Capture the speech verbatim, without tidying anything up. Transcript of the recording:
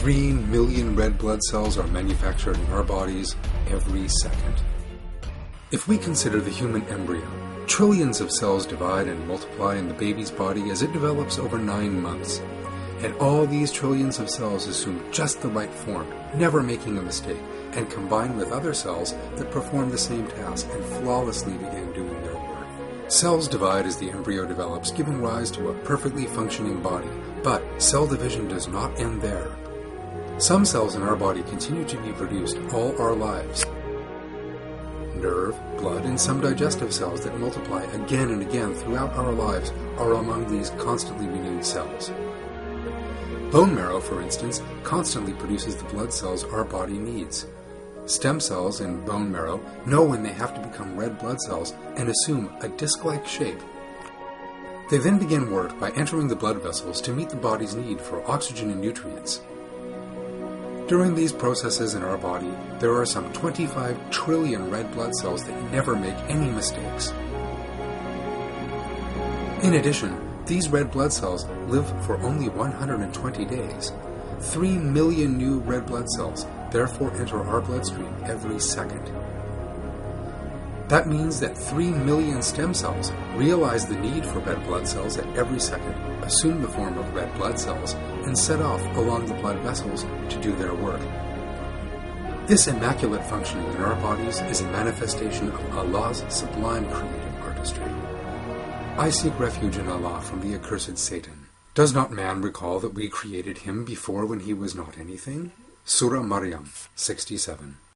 Three million red blood cells are manufactured in our bodies every second. If we consider the human embryo, trillions of cells divide and multiply in the baby's body as it develops over nine months. And all these trillions of cells assume just the right form, never making a mistake, and combine with other cells that perform the same task and flawlessly begin doing their work. Cells divide as the embryo develops, giving rise to a perfectly functioning body, but cell division does not end there. Some cells in our body continue to be produced all our lives. Nerve, blood, and some digestive cells that multiply again and again throughout our lives are among these constantly renewed cells. Bone marrow, for instance, constantly produces the blood cells our body needs. Stem cells in bone marrow know when they have to become red blood cells and assume a disc-like shape. They then begin work by entering the blood vessels to meet the body's need for oxygen and nutrients. During these processes in our body, there are some twenty-five trillion red blood cells that never make any mistakes. In addition, these red blood cells live for only one hundred twenty days. Three million new red blood cells therefore enter our bloodstream every second. That means that three million stem cells realize the need for red blood cells at every second, assume the form of red blood cells, and set off along the blood vessels to do their work. This immaculate functioning in our bodies is a manifestation of Allah's sublime creative artistry. I seek refuge in Allah from the accursed Satan. Does not man recall that we created him before when he was not anything? Surah Maryam, sixty-seven.